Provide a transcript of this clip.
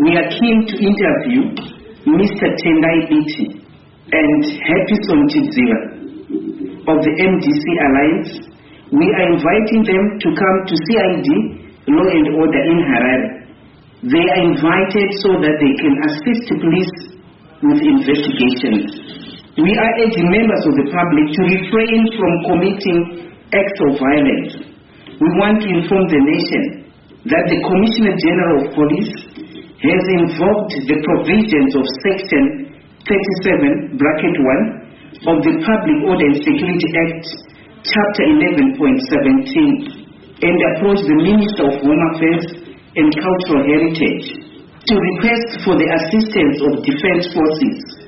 we are keen to interview Mr. Tendai Biti and Happison Chidziva of the MDC Alliance. We are inviting them to come to CID Law and Order in Harare. They are invited so that they can assist police with investigations. We are urging members of the public to refrain from committing acts of violence. We want to inform the nation that the Commissioner General of Police has invoked the provisions of Section 37, bracket 1 of the Public Order and Security Act, Chapter 11.17, and approached the Minister of Home Affairs and Cultural Heritage to request for the assistance of defense forces